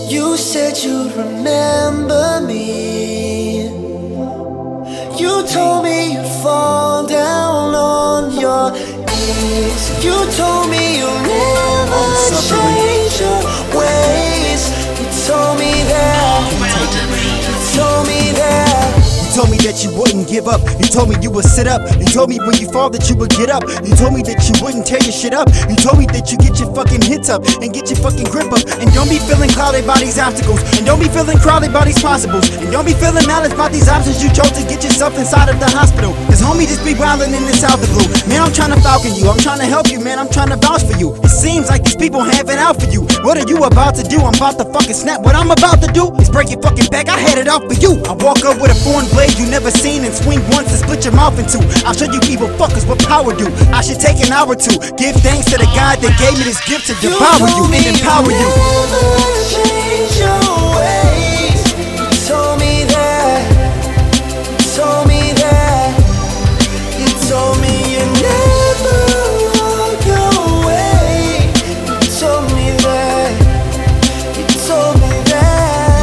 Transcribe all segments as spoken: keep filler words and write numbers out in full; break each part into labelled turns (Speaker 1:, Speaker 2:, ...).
Speaker 1: You said you'd remember me. You told me you'd fall down on your knees. You told me you'll never change your ways. You told me that. You told me that.
Speaker 2: You told me that you wouldn't give up. You told me you would sit up. You told me when you fall that you would get up. You told me that you wouldn't tear your shit up. You told me that you get your fucking hits up and get your fucking grip up. And don't be feeling clouded by these obstacles. And don't be feeling crowded by these possibles. And don't be feeling malice by these options you chose to get yourself inside of the hospital. Cause homie, just be wildin' in this out the blue. Man, I'm trying to falcon you. I'm trying to help you, man. I'm trying to vouch for you. It seems like these people have it out for you. What are you about to do? I'm about to fucking snap. What I'm about to do is break your fucking back. I had it out for you. I walk up with a foreign blade you never seen and swing once and split your mouth in two. I'll show you evil fuckers what power do. I should take an hour to give thanks to the God that gave me this gift to devour you, you and empower you.
Speaker 1: Never change your ways. You told me that. You told me that. You told me you never walk away. You told me that. You told me that.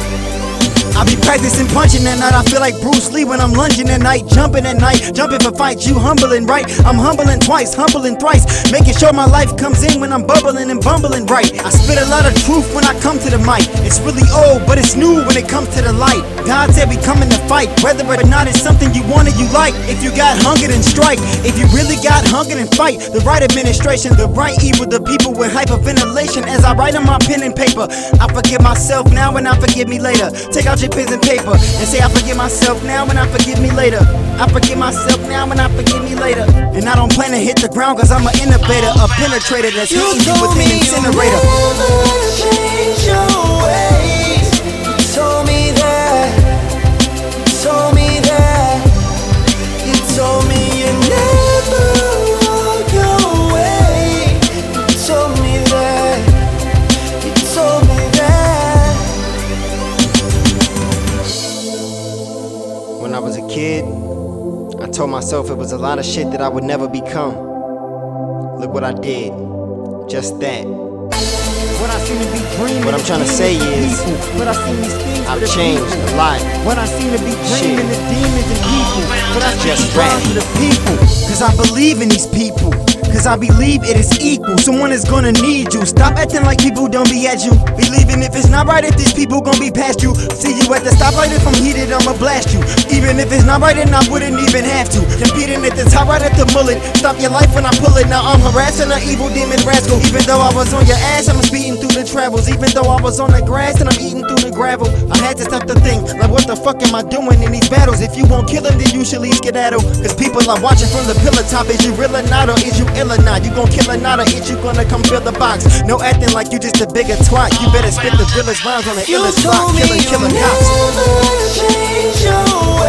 Speaker 2: I be practicing punching at night. I feel like Bruce Lee when I'm lunging at night, jumping at night, jumping for fights. You humbling right, I'm humbling twice, humbling thrice, making sure my life comes in when I'm bubbling and bumbling right. I spit a lot of truth when I come to the mic. It's really old, but it's new when it comes to the light. God said we coming to fight, whether or not it's something you want or you like. If you got hunger, then strike. If you really got hunger, then fight. The right administration, the right evil, the people with hyperventilation. As I write on my pen and paper, I forgive myself now and I forgive me later. Take out your pens and paper and say I forgive myself now and I forgive me later. I forgive myself now and I forgive me later. And I don't plan to hit the ground cause I'm an innovator, a penetrator that's hitting you with an incinerator.
Speaker 1: You never change your ways. You told me that. You told me that. You told me you never walk away. You told me that. You told me that.
Speaker 2: When I was a kid, I told myself it was a lot of shit that I would never become. Look what I did, just that.
Speaker 3: When I seem to be dreaming,
Speaker 2: What I'm trying to say is,
Speaker 3: when I see these things
Speaker 2: I've
Speaker 3: for the
Speaker 2: changed
Speaker 3: people.
Speaker 2: a lot.
Speaker 3: When I seem to be dreaming,
Speaker 2: Shit.
Speaker 3: the demons and people. But I
Speaker 2: Just
Speaker 3: just
Speaker 2: rap.
Speaker 3: rap to the people.
Speaker 2: Cause I believe in these people. Cause I believe it is equal. Someone is gonna need you. Stop acting like people don't be at you. Believing if it's not right, if these people gon' be past you. See you at the stoplight, if I'm heated, I'ma blast you. Even if it's not right, then I wouldn't even have to. Competing at the top, right at the mullet. Stop your life when I pull it. Now I'm harassing an evil demon rascal. Even though I was on your ass, I'm speeding through the travels. Even though I was on the grass and I'm eating through the gravel. I had to stop to think, like what the fuck am I doing in these battles? If you won't kill them, then you should leave skedaddle. Cause people are watching from the pillar top. Is you real or not, or is you ill or not? You gon' kill or not, or is you gonna come fill the box? No acting like you just a bigger twat. You better spit the realest rhymes on the
Speaker 1: You
Speaker 2: illest
Speaker 1: told
Speaker 2: rock,
Speaker 1: me
Speaker 2: killing
Speaker 1: you
Speaker 2: killer
Speaker 1: never
Speaker 2: cops.
Speaker 1: change your ways.